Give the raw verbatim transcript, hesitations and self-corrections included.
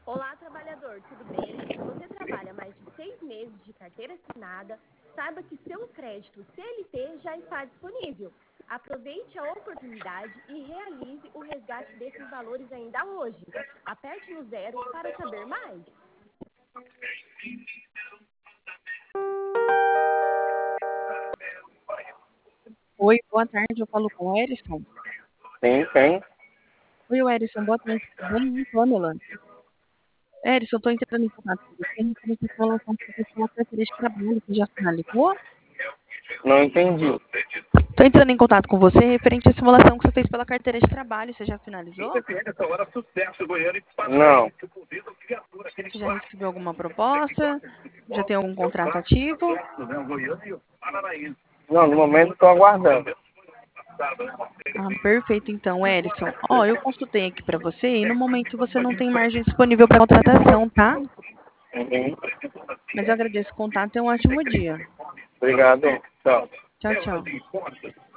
Olá, trabalhador, tudo bem? Se você trabalha mais de seis meses de carteira assinada, saiba que seu crédito C L T já está disponível. Aproveite a oportunidade e realize o resgate desses valores ainda hoje. Aperte no zero para saber mais. Oi, boa tarde, eu falo com o Erison. Sim, tem. Oi, Erison, boa tarde, tudo bem? Pamela. Erison, eu estou entrando em contato com você, referente à simulação que você fez pela carteira de trabalho, que já finalizou? Não entendi. Estou entrando em contato com você, referente à simulação que você fez pela carteira de trabalho, você já finalizou? Não. Você já recebeu alguma proposta? Já tem algum contrato ativo? Não, no momento estou aguardando. Ah, perfeito, então, Erison. Ó, eu consultei aqui para você e no momento você não tem margem disponível para contratação, tá? Uhum. Mas eu agradeço o contato e um ótimo dia. Obrigado. Tchau. Tchau, tchau.